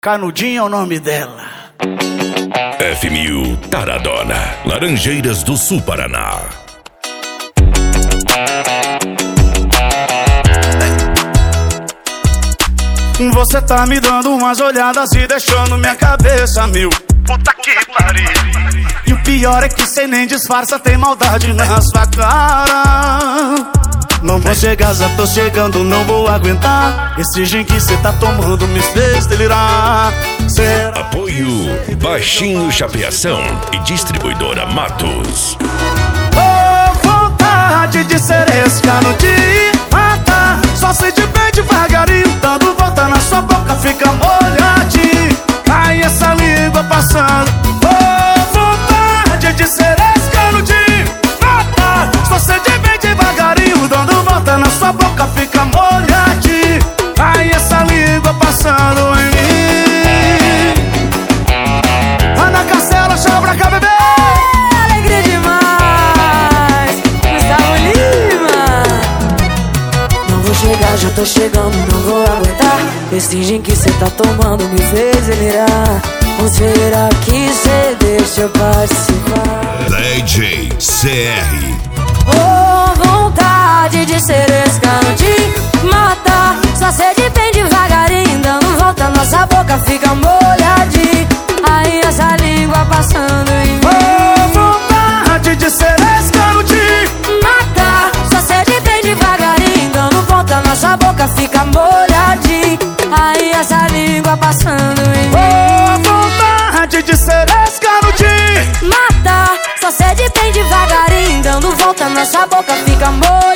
Canudinho é o nome dela. F1000 Taradona, Laranjeiras do Sul, Paraná. Você tá me dando umas olhadas e deixando minha cabeça mil. Puta que pariu. E o pior é que cê nem disfarça, tem maldade na sua cara. Não vou chegar, já tô chegando, não vou aguentar. Esse gin que cê tá tomando me fez delirar. Apoio Baixinho Chapeação e Distribuidora Matos. Oh, vontade de ser esse canudinho, mata. Só sente bem devagarinho, dando volta na sua boca, fica molhadinho. Ai, essa língua passando. Oh, vontade de ser esse canudinho, mata. Só sente bem devagarinho, dando volta na sua boca, fica molhadinho. Ai, essa língua passando em mim. Ana Castela, chama pra cá, bebê. Alegria demais, Gustavo Lima. Não vou chegar, já tô chegando, não vou aguentar. Esse gin que cê tá tomando me fez delirar. Ou será que cê deixa eu participar? DJ CR. Oh, vontade de ser esse canudinho, mata. Só sede bem devagarinho, dando volta, nossa boca fica molhadinha. Aí essa língua passando em mim. Oh, vontade de ser esse canudinho, Mata, só sede bem devagarinho, dando volta, nossa boca fica molhadinha. Aí essa língua passando em mim. oh, vontade de ser esse canudinho. Mata, só sede bem devagarinho, dando volta, nossa boca fica molhadinha.